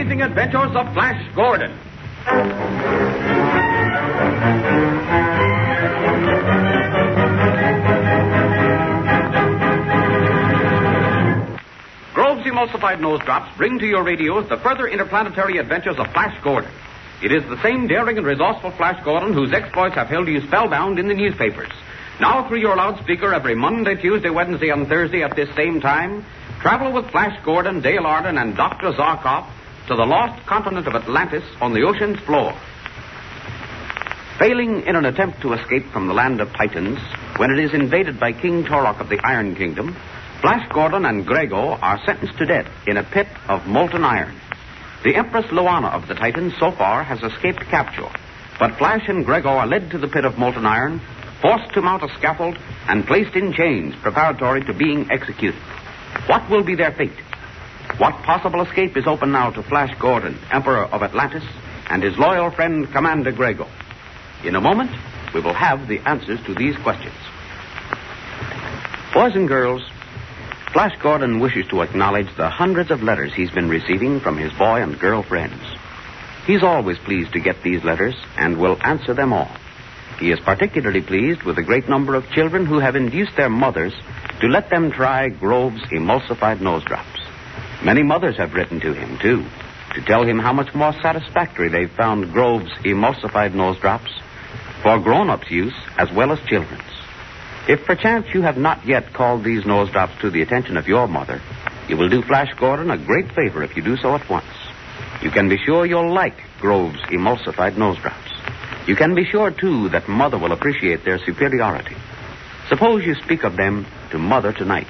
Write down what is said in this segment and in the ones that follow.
amazing adventures of Flash Gordon. Grove's Emulsified Nose Drops bring to your radios the further interplanetary adventures of Flash Gordon. It is the same daring and resourceful Flash Gordon whose exploits have held you spellbound in the newspapers. Now, through your loudspeaker every Monday, Tuesday, Wednesday, and Thursday at this same time, travel with Flash Gordon, Dale Arden, and Dr. Zarkov to the lost continent of Atlantis on the ocean's floor. Failing in an attempt to escape from the land of Titans, when it is invaded by King Torok of the Iron Kingdom, Flash Gordon and Grego are sentenced to death in a pit of molten iron. The Empress Luana of the Titans so far has escaped capture, but Flash and Grego are led to the pit of molten iron, forced to mount a scaffold, and placed in chains preparatory to being executed. What will be their fate? What possible escape is open now to Flash Gordon, Emperor of Atlantis, and his loyal friend, Commander Grego? In a moment, we will have the answers to these questions. Boys and girls, Flash Gordon wishes to acknowledge the hundreds of letters he's been receiving from his boy and girl friends. He's always pleased to get these letters and will answer them all. He is particularly pleased with the great number of children who have induced their mothers to let them try Grove's Emulsified Nose Drops. Many mothers have written to him, too, to tell him how much more satisfactory they've found Grove's Emulsified Nose Drops for grown-ups' use as well as children's. If perchance you have not yet called these nose drops to the attention of your mother, you will do Flash Gordon a great favor if you do so at once. You can be sure you'll like Grove's Emulsified Nose Drops. You can be sure, too, that Mother will appreciate their superiority. Suppose you speak of them to Mother tonight.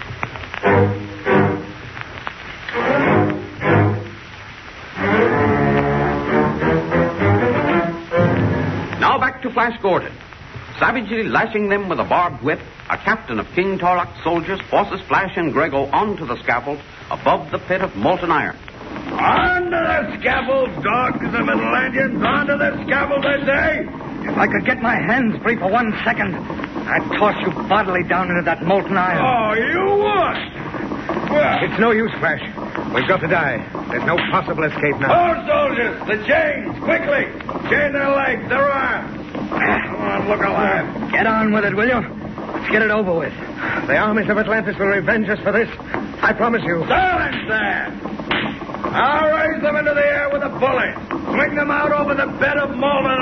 Now back to Flash Gordon. Savagely lashing them with a barbed whip, a captain of King Torok's soldiers forces Flash and Grego onto the scaffold above the pit of molten iron. Onto the scaffold, dogs of Atlanteans! Onto the scaffold, I say! If I could get my hands free for 1 second, I'd toss you bodily down into that molten iron. Oh, you would? Well, it's no use, Flash. We've got to die. There's no possible escape now. Oh, soldiers! The chains! Quickly! Chain their legs, their arms! Come on, look alive. Get on with it, will you? Let's get it over with. The armies of Atlantis will revenge us for this. I promise you. Silence there! I'll raise them into the air with a bullet. Swing them out over the bed of molten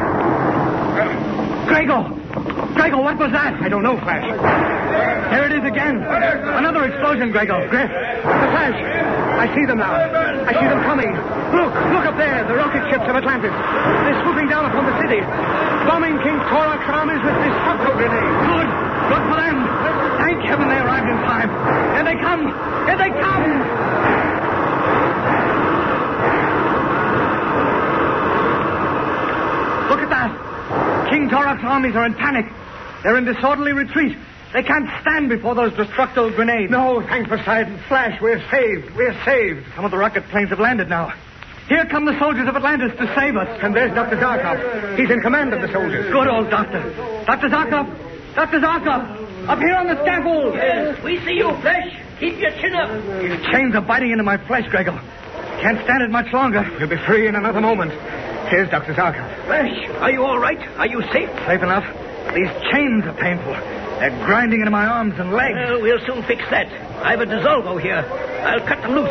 iron. Grego, what was that? I don't know, Flash. There it is again. Another explosion, Grego. Griff, the Flash. I see them now. I see them coming. Look up there, the rocket ships of Atlantis. They're swooping down upon the city, bombing King Torok's armies with destructo grenades. Good for them. Thank heaven they arrived in time. Here they come. Look at that. King Torok's armies are in panic. They're in disorderly retreat. They can't stand before those destructo grenades. No, thank Poseidon. Flash, we're saved. Some of the rocket planes have landed now. Here come the soldiers of Atlantis to save us. And there's Dr. Zarkov. He's in command of the soldiers. Good old doctor. Dr. Zarkov, up here on the scaffold. Yes, we see you, Flash. Keep your chin up. These chains are biting into my flesh, Grego. Can't stand it much longer. You'll be free in another moment. Here's Dr. Zarkov. Flash, are you all right? Are you safe? Safe enough. These chains are painful. They're grinding into my arms and legs. We'll soon fix that. I've a dissolvo here. I'll cut them loose.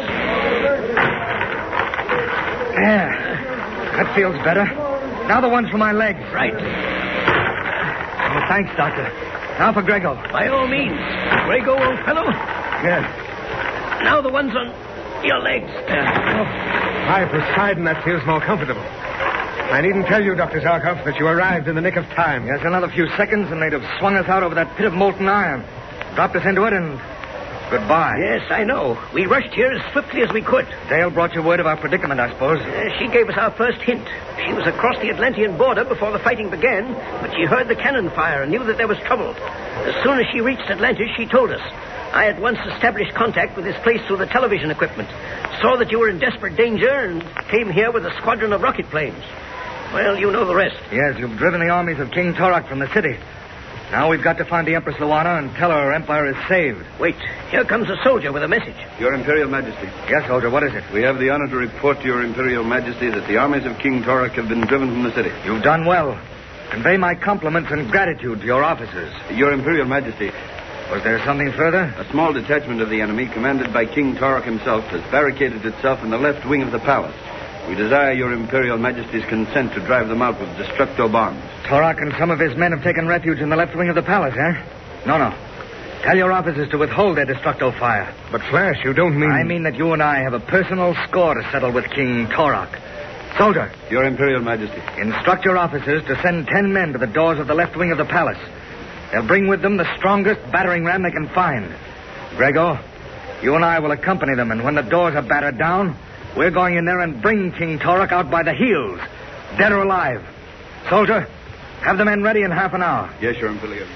There. That feels better. Now the ones for my legs. Right. Oh, thanks, Doctor. Now for Grego. By all means. Grego, old fellow. Yes. Now the ones on your legs. By Poseidon, that feels more comfortable. I needn't tell you, Dr. Zarkov, that you arrived in the nick of time. Yes, another few seconds and they'd have swung us out over that pit of molten iron. Dropped us into it and goodbye. Yes, I know. We rushed here as swiftly as we could. Dale brought you word of our predicament, I suppose. She gave us our first hint. She was across the Atlantean border before the fighting began, but she heard the cannon fire and knew that there was trouble. As soon as she reached Atlantis, she told us. I at once established contact with this place through the television equipment, saw that you were in desperate danger, and came here with a squadron of rocket planes. Well, you know the rest. Yes, you've driven the armies of King Torok from the city. Now we've got to find the Empress Luana and tell her her empire is saved. Wait, here comes a soldier with a message. Your Imperial Majesty. Yes, soldier, what is it? We have the honor to report to Your Imperial Majesty that the armies of King Torak have been driven from the city. You've done well. Convey my compliments and gratitude to your officers. Your Imperial Majesty. Was there something further? A small detachment of the enemy, commanded by King Torak himself, has barricaded itself in the left wing of the palace. We desire Your Imperial Majesty's consent to drive them out with destructo bombs. Torak and some of his men have taken refuge in the left wing of the palace, eh? No. Tell your officers to withhold their destructo fire. But, Flash, you don't mean... I mean that you and I have a personal score to settle with King Torak. Soldier. Your Imperial Majesty. Instruct your officers to send 10 men to the doors of the left wing of the palace. They'll bring with them the strongest battering ram they can find. Grego, you and I will accompany them, and when the doors are battered down, we're going in there and bring King Torak out by the heels, dead or alive. Soldier, have the men ready in half an hour. Yes, Your Imperial.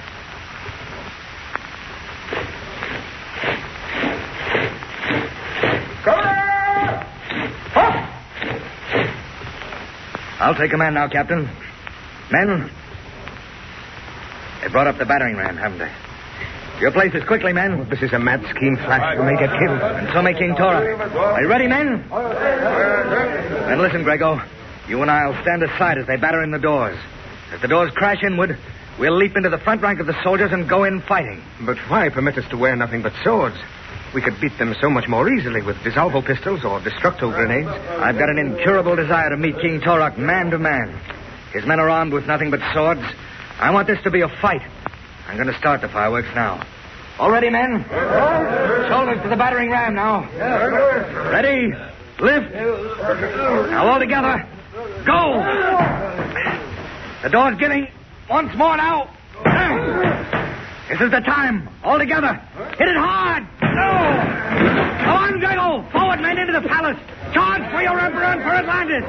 I'll take command now, Captain. Men, they brought up the battering ram, haven't they? Your places quickly, men. This is a mad scheme, Flash. You may get killed. And so may King Torak. Are you ready, men? Then listen, Grego. You and I'll stand aside as they batter in the doors. If the doors crash inward, we'll leap into the front rank of the soldiers and go in fighting. But why permit us to wear nothing but swords? We could beat them so much more easily with dissolvo pistols or destructo grenades. I've got an incurable desire to meet King Torak man to man. His men are armed with nothing but swords. I want this to be a fight. I'm going to start the fireworks now. All ready, men? Shoulders to the battering ram now. Ready? Lift. Now all together. Go! The door's giving. Once more now. This is the time. All together. Hit it hard. Come on, Grego. Forward, men, into the palace. Charge for your emperor and for Atlantis.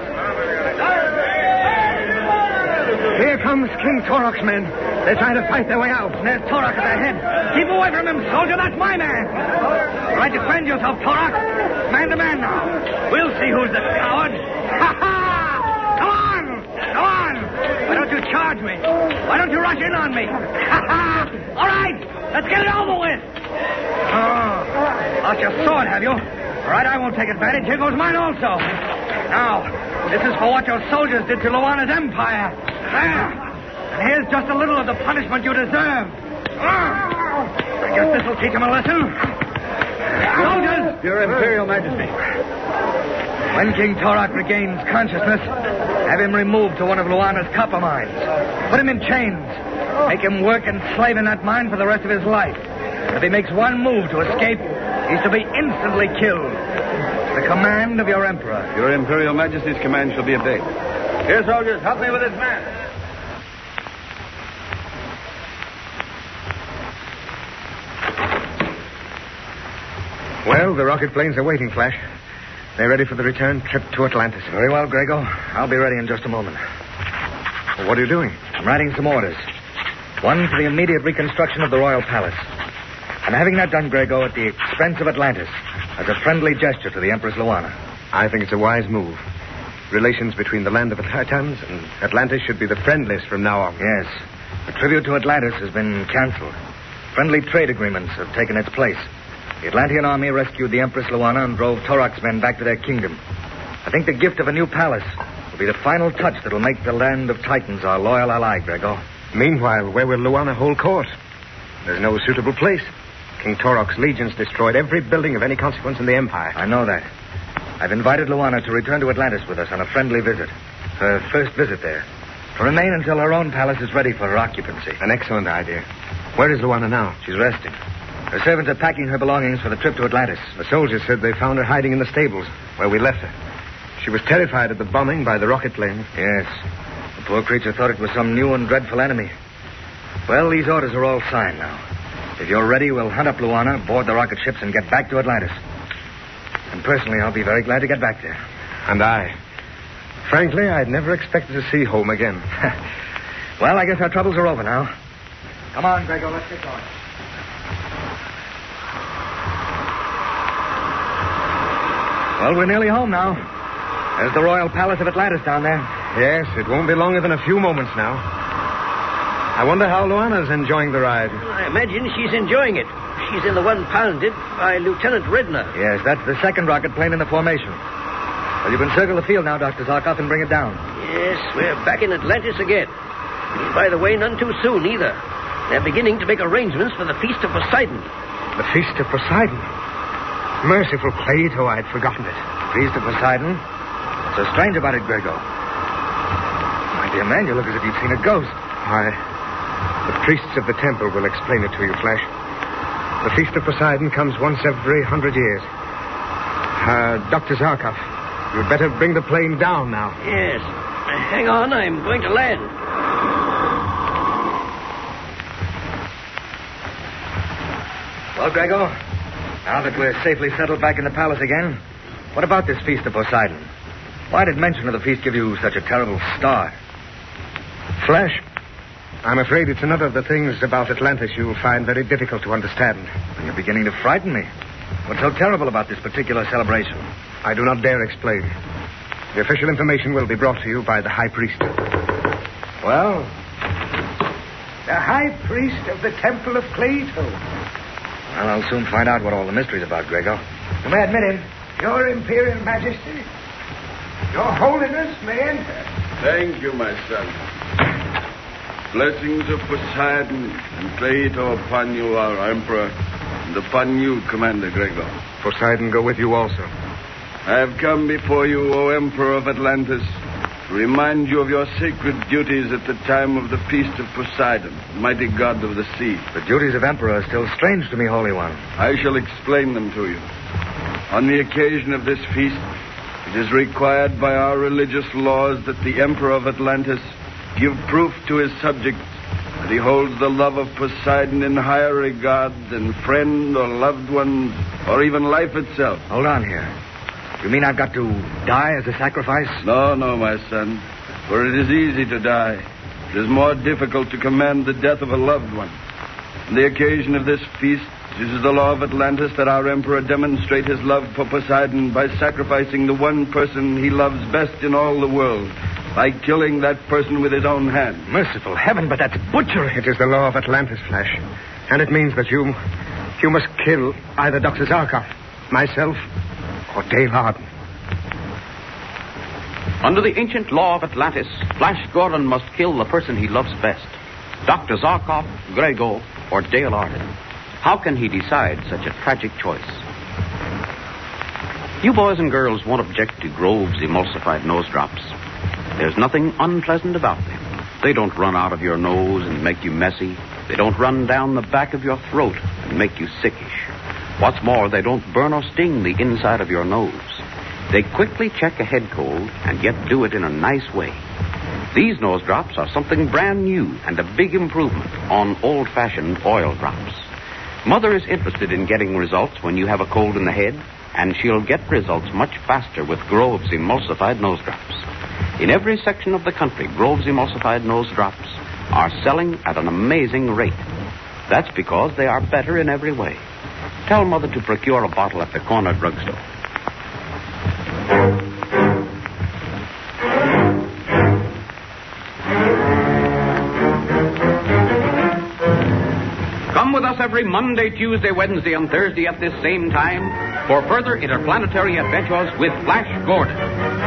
Here comes King Torak's men. They're trying to fight their way out. There's Torak at their head. Keep away from him, soldier. That's my man. All right, defend yourself, Torak. Man to man now. We'll see who's the coward. Ha-ha! Come on! Come on! Why don't you charge me? Why don't you rush in on me? Ha-ha! All right, let's get it over with. Oh, lost your sword, have you? All right, I won't take advantage. Here goes mine also. Now, this is for what your soldiers did to Luana's empire. There. And here's just a little of the punishment you deserve. I guess this will teach him a lesson. Soldiers! Your Imperial Majesty. When King Torak regains consciousness, have him removed to one of Luana's copper mines. Put him in chains. Make him work and slave in that mine for the rest of his life. If he makes one move to escape, he's to be instantly killed. The command of your emperor. Your Imperial Majesty's command shall be obeyed. Here, soldiers, help me with this man. Well, the rocket planes are waiting, Flash. They're ready for the return trip to Atlantis. Very well, Grego. I'll be ready in just a moment. Well, what are you doing? I'm writing some orders. One for the immediate reconstruction of the royal palace. I'm having that done, Grego, at the expense of Atlantis, as a friendly gesture to the Empress Luana. I think it's a wise move. Relations between the land of the Titans and Atlantis should be the friendliest from now on. Yes. The tribute to Atlantis has been canceled. Friendly trade agreements have taken its place. The Atlantean army rescued the Empress Luana and drove Torak's men back to their kingdom. I think the gift of a new palace will be the final touch that will make the land of Titans our loyal ally, Grego. Meanwhile, where will Luana hold court? There's no suitable place. King Torak's legions destroyed every building of any consequence in the Empire. I know that. I've invited Luana to return to Atlantis with us on a friendly visit. Her first visit there. To remain until her own palace is ready for her occupancy. An excellent idea. Where is Luana now? She's resting. Her servants are packing her belongings for the trip to Atlantis. The soldiers said they found her hiding in the stables, where we left her. She was terrified at the bombing by the rocket plane. Yes. The poor creature thought it was some new and dreadful enemy. Well, these orders are all signed now. If you're ready, we'll hunt up Luana, board the rocket ships, and get back to Atlantis. And personally, I'll be very glad to get back there. And I. Frankly, I'd never expected to see home again. Well, I guess our troubles are over now. Come on, Grego, let's get going. Well, we're nearly home now. There's the Royal Palace of Atlantis down there. Yes, it won't be longer than a few moments now. I wonder how Luana's enjoying the ride. I imagine she's enjoying it. She's in the one piloted by Lieutenant Redner. Yes, that's the second rocket plane in the formation. Well, you can circle the field now, Dr. Zarkov, and bring it down. Yes, we're back in Atlantis again. By the way, none too soon, either. They're beginning to make arrangements for the Feast of Poseidon. The Feast of Poseidon? Merciful Plato, I'd forgotten it. Feast of Poseidon? What's so strange about it, Grego? My dear man, you look as if you'd seen a ghost. The priests of the temple will explain it to you, Flash. The Feast of Poseidon comes once every 100 years. Dr. Zarkov, you'd better bring the plane down now. Yes. Hang on, I'm going to land. Well, Grego, now that we're safely settled back in the palace again, what about this Feast of Poseidon? Why did mention of the feast give you such a terrible start? Flash, I'm afraid it's another of the things about Atlantis you'll find very difficult to understand. You're beginning to frighten me. What's so terrible about this particular celebration? I do not dare explain. The official information will be brought to you by the High Priest. Well, the High Priest of the Temple of Plato. Well, I'll soon find out what all the mystery's about, Grego. You may admit him. Your Imperial Majesty. Your Holiness may enter. Thank you, my son. Blessings of Poseidon and Plato upon you, our Emperor, and upon you, Commander Grego. Poseidon go with you also. I have come before you, O Emperor of Atlantis, to remind you of your sacred duties at the time of the Feast of Poseidon, mighty god of the sea. The duties of Emperor are still strange to me, Holy One. I shall explain them to you. On the occasion of this feast, it is required by our religious laws that the Emperor of Atlantis give proof to his subjects that he holds the love of Poseidon in higher regard than friend or loved ones or even life itself. Hold on here. You mean I've got to die as a sacrifice? No, my son. For it is easy to die. It is more difficult to command the death of a loved one. On the occasion of this feast, it is the law of Atlantis that our Emperor demonstrate his love for Poseidon by sacrificing the one person he loves best in all the world, by killing that person with his own hand. Merciful heaven, but that's butchery. It is the law of Atlantis, Flash. And it means that you must kill either Dr. Zarkov, myself, or Dale Arden. Under the ancient law of Atlantis, Flash Gordon must kill the person he loves best. Dr. Zarkov, Grego, or Dale Arden. How can he decide such a tragic choice? You boys and girls won't object to Grove's emulsified nose drops. There's nothing unpleasant about them. They don't run out of your nose and make you messy. They don't run down the back of your throat and make you sickish. What's more, they don't burn or sting the inside of your nose. They quickly check a head cold and yet do it in a nice way. These nose drops are something brand new and a big improvement on old-fashioned oil drops. Mother is interested in getting results when you have a cold in the head, and she'll get results much faster with Grove's emulsified nose drops. In every section of the country, Grove's emulsified nose drops are selling at an amazing rate. That's because they are better in every way. Tell Mother to procure a bottle at the corner drugstore. Come with us every Monday, Tuesday, Wednesday, and Thursday at this same time for further interplanetary adventures with Flash Gordon.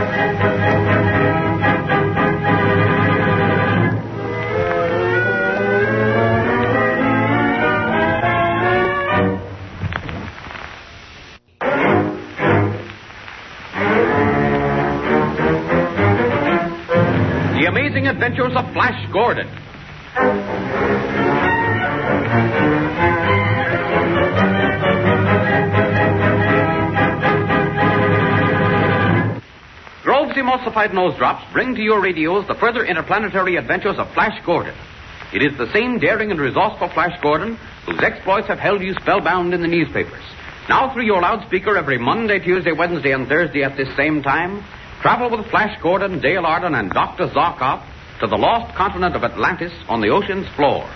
The Amazing Adventures of Flash Gordon. Grove's emulsified nose drops bring to your radios the further interplanetary adventures of Flash Gordon. It is the same daring and resourceful Flash Gordon whose exploits have held you spellbound in the newspapers. Now through your loudspeaker every Monday, Tuesday, Wednesday, and Thursday at this same time, travel with Flash Gordon, Dale Arden, and Dr. Zarkov to the lost continent of Atlantis on the ocean's floor.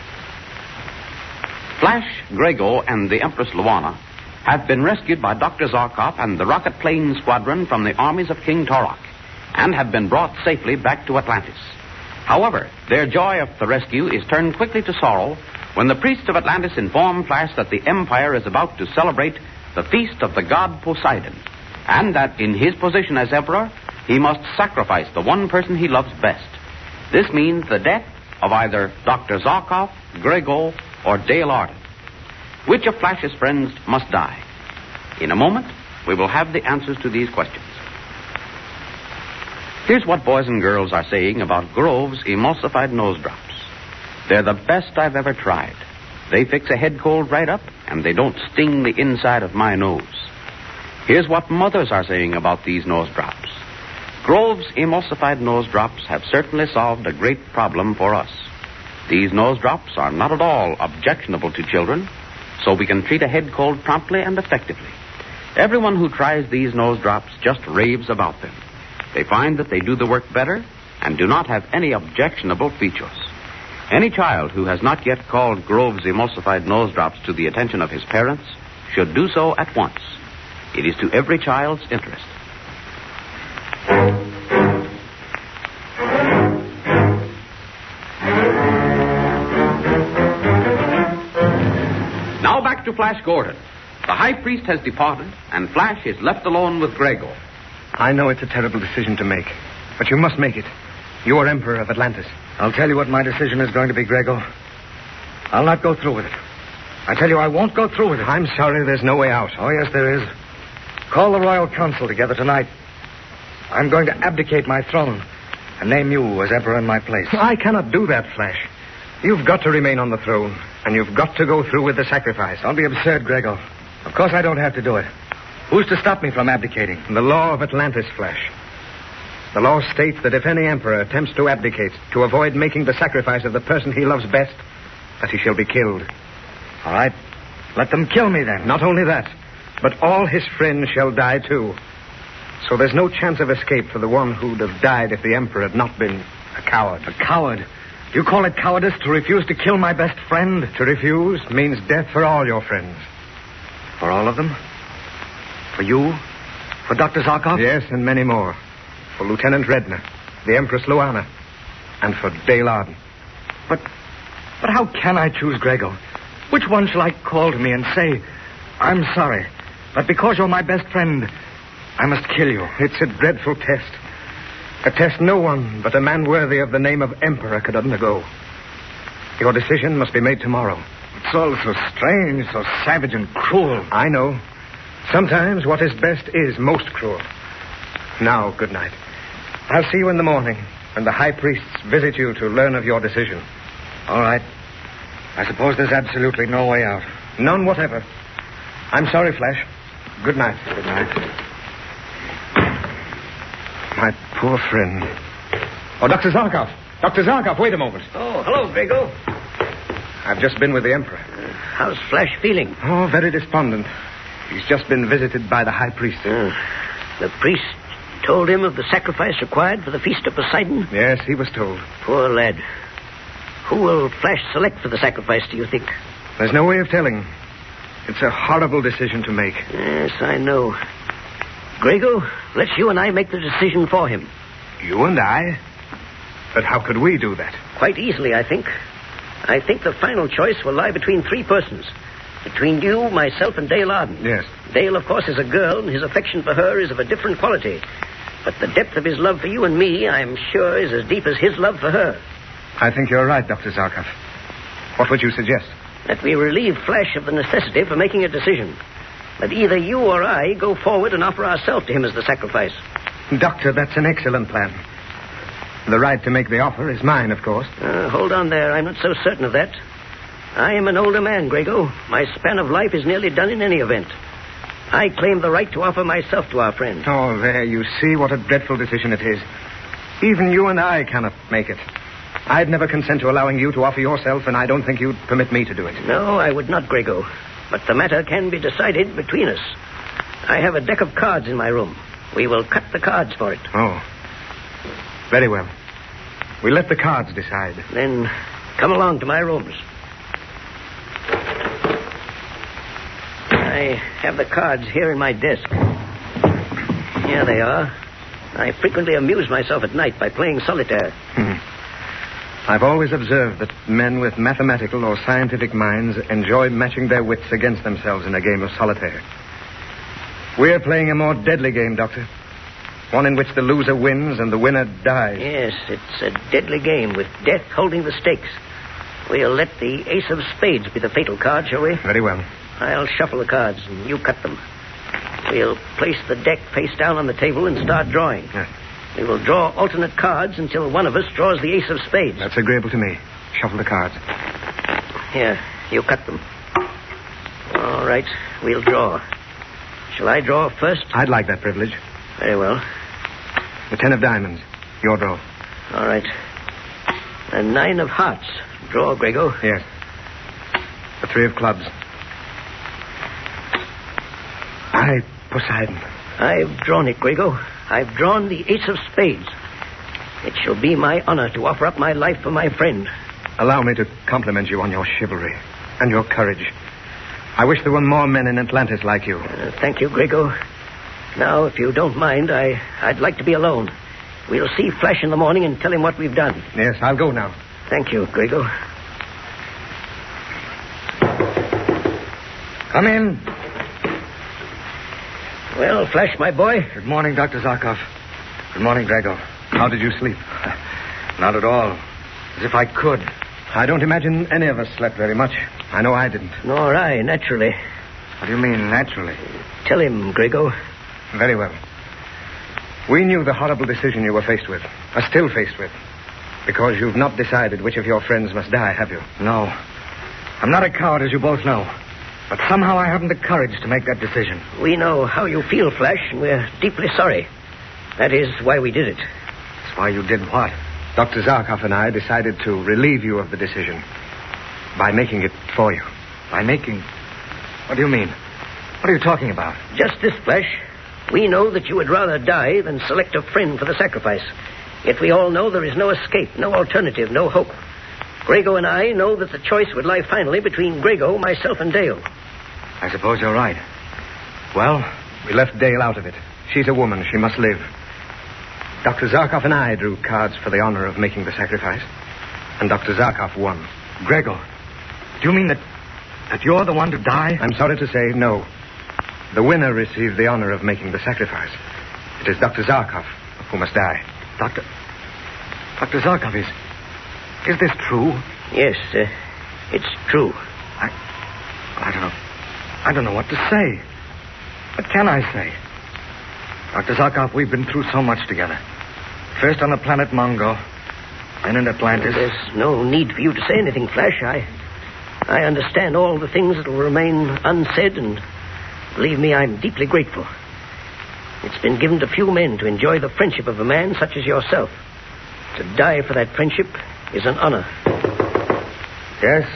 Flash, Grego, and the Empress Luana have been rescued by Dr. Zarkov and the rocket plane squadron from the armies of King Torok and have been brought safely back to Atlantis. However, their joy of the rescue is turned quickly to sorrow when the priests of Atlantis inform Flash that the Empire is about to celebrate the feast of the god Poseidon, and that in his position as emperor, he must sacrifice the one person he loves best. This means the death of either Dr. Zarkov, Grego, or Dale Arden. Which of Flash's friends must die? In a moment, we will have the answers to these questions. Here's what boys and girls are saying about Grove's emulsified nose drops. They're the best I've ever tried. They fix a head cold right up, and they don't sting the inside of my nose. Here's what mothers are saying about these nose drops. Grove's emulsified nose drops have certainly solved a great problem for us. These nose drops are not at all objectionable to children, so we can treat a head cold promptly and effectively. Everyone who tries these nose drops just raves about them. They find that they do the work better and do not have any objectionable features. Any child who has not yet called Grove's emulsified nose drops to the attention of his parents should do so at once. It is to every child's interest. Now back to Flash Gordon. The high priest has departed, and Flash is left alone with Grego. I know it's a terrible decision to make, but you must make it. You are Emperor of Atlantis. I'll tell you what my decision is going to be, Grego. I'll not go through with it. I tell you, I won't go through with it. I'm sorry, there's no way out. Oh, yes, there is. Call the Royal Council together tonight. I'm going to abdicate my throne and name you as Emperor in my place. I cannot do that, Flash. You've got to remain on the throne, and you've got to go through with the sacrifice. Don't be absurd, Grego. Of course I don't have to do it. Who's to stop me from abdicating? The law of Atlantis, Flash. The law states that if any emperor attempts to abdicate to avoid making the sacrifice of the person he loves best, that he shall be killed. All right. Let them kill me then. Not only that, but all his friends shall die too. So there's no chance of escape for the one who'd have died if the emperor had not been a coward. A coward? You call it cowardice to refuse to kill my best friend? To refuse means death for all your friends. For all of them? For you? For Dr. Zarkov? Yes, and many more. For Lieutenant Redner, the Empress Luana, and for Dale Arden. But how can I choose, Grego? Which one shall I call to me and say, I'm sorry, but because you're my best friend, I must kill you? It's a dreadful test. A test no one but a man worthy of the name of Emperor could undergo. Your decision must be made tomorrow. It's all so strange, so savage and cruel. I know. Sometimes what is best is most cruel. Now, good night. I'll see you in the morning when the high priests visit you to learn of your decision. All right. I suppose there's absolutely no way out. None whatever. I'm sorry, Flash. Good night. Good night. My poor friend. Oh, Dr. Zarkov. Dr. Zarkov, wait a moment. Oh, hello, Grego. I've just been with the Emperor. How's Flash feeling? Oh, very despondent. He's just been visited by the high priest. The priest told him of the sacrifice required for the Feast of Poseidon? Yes, he was told. Poor lad. Who will Flash select for the sacrifice, do you think? There's no way of telling. It's a horrible decision to make. Yes, I know. Grego, let's you and I make the decision for him. You and I? But how could we do that? Quite easily, I think. I think the final choice will lie between three persons. Between you, myself, and Dale Arden. Yes. Dale, of course, is a girl, and his affection for her is of a different quality. But the depth of his love for you and me, I'm sure, is as deep as his love for her. I think you're right, Dr. Zarkov. What would you suggest? That we relieve Flash of the necessity for making a decision. That either you or I go forward and offer ourselves to him as the sacrifice. Doctor, that's an excellent plan. The right to make the offer is mine, of course. Hold on there. I'm not so certain of that. I am an older man, Grego. My span of life is nearly done in any event. I claim the right to offer myself to our friend. Oh, there, you see what a dreadful decision it is. Even you and I cannot make it. I'd never consent to allowing you to offer yourself, and I don't think you'd permit me to do it. No, I would not, Grego. But the matter can be decided between us. I have a deck of cards in my room. We will cut the cards for it. Oh. Very well. We'll let the cards decide. Then come along to my rooms. I have the cards here in my desk. Here they are. I frequently amuse myself at night by playing solitaire. I've always observed that men with mathematical or scientific minds enjoy matching their wits against themselves in a game of solitaire. We're playing a more deadly game, Doctor. One in which the loser wins and the winner dies. Yes, it's a deadly game with death holding the stakes. We'll let the ace of spades be the fatal card, shall we? Very well. I'll shuffle the cards and you cut them. We'll place the deck face down on the table and start drawing. Yes. We will draw alternate cards until one of us draws the ace of spades. That's agreeable to me. Shuffle the cards. Here, you cut them. All right, we'll draw. Shall I draw first? I'd like that privilege. Very well. The 10 of diamonds. Your draw. All right. A 9 of hearts. Draw, Grego. Yes. The 3 of clubs. Poseidon. I've drawn it, Grego. I've drawn the ace of spades. It shall be my honor to offer up my life for my friend. Allow me to compliment you on your chivalry and your courage. I wish there were more men in Atlantis like you. Thank you, Grego. Now, if you don't mind, I'd like to be alone. We'll see Flash in the morning and tell him what we've done. Yes, I'll go now. Thank you, Grego. Come in. Well, Flash, my boy. Good morning, Dr. Zarkov. Good morning, Grego. How did you sleep? Not at all. As if I could. I don't imagine any of us slept very much. I know I didn't. Nor I, naturally. What do you mean, naturally? Tell him, Grego. Very well. We knew the horrible decision you were faced with, are still faced with, because you've not decided which of your friends must die, have you? No. I'm not a coward, as you both know. But somehow I haven't the courage to make that decision. We know how you feel, Flash, and we're deeply sorry. That is why we did it. That's why you did what? Dr. Zarkov and I decided to relieve you of the decision by making it for you. By making... What do you mean? What are you talking about? Just this, Flash. We know that you would rather die than select a friend for the sacrifice. Yet we all know there is no escape, no alternative, no hope. Grego and I know that the choice would lie finally between Grego, myself, and Dale. I suppose you're right. Well, we left Dale out of it. She's a woman. She must live. Dr. Zarkov and I drew cards for the honor of making the sacrifice. And Dr. Zarkov won. Grego, do you mean that you're the one to die? I'm sorry to say no. The winner received the honor of making the sacrifice. It is Dr. Zarkov who must die. Dr. Zarkov, is this true? Yes, it's true. I don't know what to say. What can I say? Dr. Zarkov, we've been through so much together. First on the planet Mongo, then in Atlantis. There's no need for you to say anything, Flash. I understand all the things that will remain unsaid, and believe me, I'm deeply grateful. It's been given to few men to enjoy the friendship of a man such as yourself. To die for that friendship is an honor. Yes?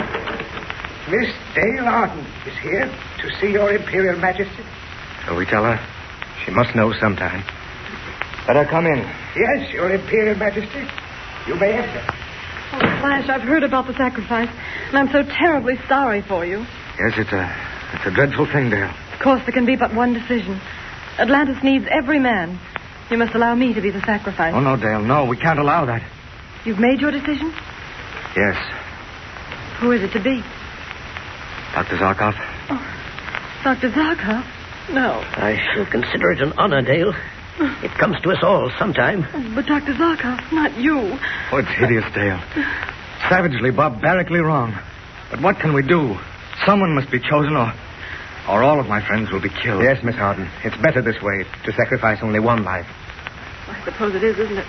Miss Dale Arden is here to see your Imperial Majesty. Shall we tell her? She must know sometime. Let her come in. Yes, your Imperial Majesty. You may enter. Oh, Flash, I've heard about the sacrifice, and I'm so terribly sorry for you. Yes, it's a dreadful thing, Dale. Of course, there can be but one decision. Atlantis needs every man. You must allow me to be the sacrifice. Oh, no, Dale, no. We can't allow that. You've made your decision? Yes. Who is it to be? Dr. Zarkov. Oh, Dr. Zarkov? No. I shall consider it an honor, Dale. It comes to us all sometime. But Dr. Zarkov, not you. Oh, it's hideous, Dale. Savagely, barbarically wrong. But what can we do? Someone must be chosen, or all of my friends will be killed. Yes, Miss Arden. It's better this way, to sacrifice only one life. I suppose it is, isn't it?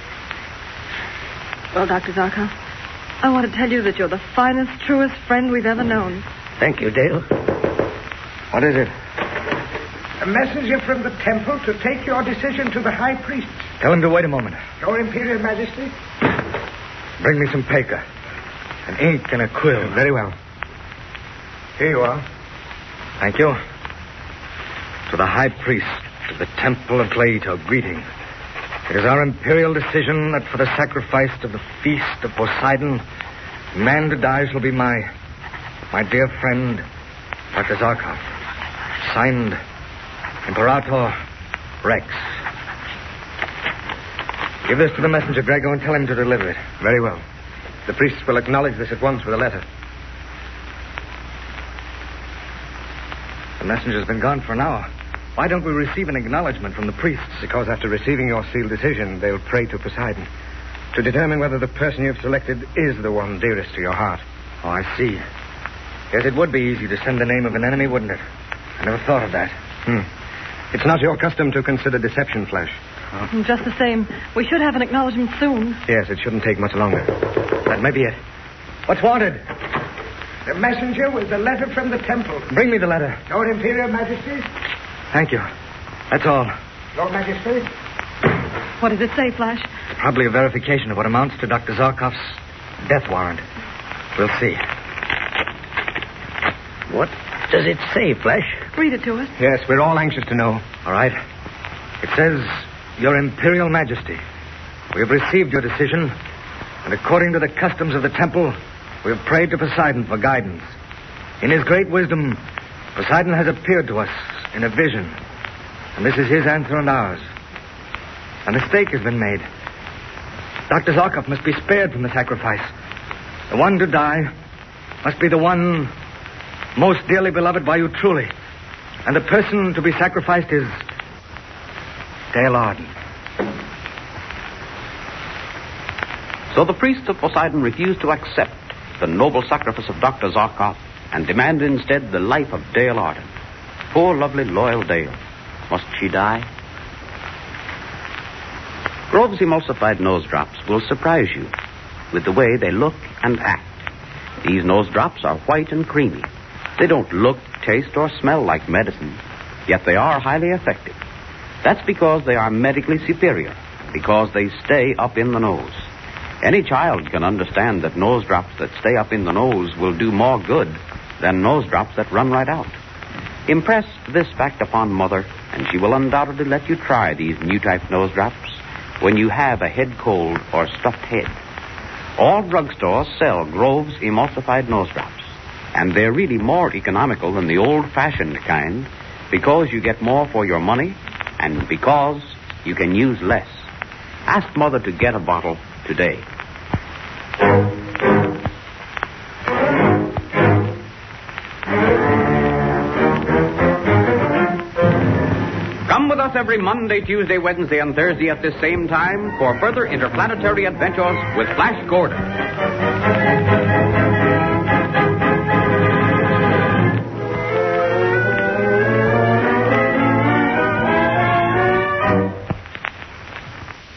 Well, Dr. Zarkov, I want to tell you that you're the finest, truest friend we've ever known. Thank you, Dale. What is it? A messenger from the temple to take your decision to the High Priest. Tell him to wait a moment. Your Imperial Majesty. Bring me some paper. An ink and a quill. Very well. Here you are. Thank you. To the High Priest of the Temple of Leito, greeting. It is our imperial decision that for the sacrifice of the feast of Poseidon, the man to die shall be my dear friend, Dr. Zarkov. Signed, Imperator Rex. Give this to the messenger, Grego, and tell him to deliver it. Very well. The priests will acknowledge this at once with a letter. The messenger's been gone for an hour. Why don't we receive an acknowledgement from the priests? Because after receiving your sealed decision, they'll pray to Poseidon to determine whether the person you've selected is the one dearest to your heart. Oh, I see. Yes, it would be easy to send the name of an enemy, wouldn't it? I never thought of that. It's not your custom to consider deception, Flash. Just the same, we should have an acknowledgement soon. Yes, it shouldn't take much longer. That may be it. What's wanted? The messenger with the letter from the temple. Bring me the letter. Your Imperial Majesty. Thank you. That's all. Your Majesty. What does it say, Flash? It's probably a verification of what amounts to Dr. Zarkov's death warrant. We'll see. What does it say, Flash? Read it to us. Yes, we're all anxious to know. All right. It says, Your Imperial Majesty, we have received your decision, and according to the customs of the temple, we have prayed to Poseidon for guidance. In his great wisdom, Poseidon has appeared to us in a vision, and this is his answer and ours. A mistake has been made. Dr. Zarkov must be spared from the sacrifice. The one to die must be the one most dearly beloved by you truly. And the person to be sacrificed is Dale Arden. So the priests of Poseidon refused to accept the noble sacrifice of Dr. Zarkov and demanded instead the life of Dale Arden. Poor, lovely, loyal Dale. Must she die? Grove's emulsified nose drops will surprise you with the way they look and act. These nose drops are white and creamy. They don't look, taste, or smell like medicine, yet they are highly effective. That's because they are medically superior, because they stay up in the nose. Any child can understand that nose drops that stay up in the nose will do more good than nose drops that run right out. Impress this fact upon Mother, and she will undoubtedly let you try these new type nose drops when you have a head cold or stuffed head. All drugstores sell Grove's emulsified nose drops, and they're really more economical than the old-fashioned kind because you get more for your money and because you can use less. Ask Mother to get a bottle today. Come with us every Monday, Tuesday, Wednesday, and Thursday at this same time for further interplanetary adventures with Flash Gordon.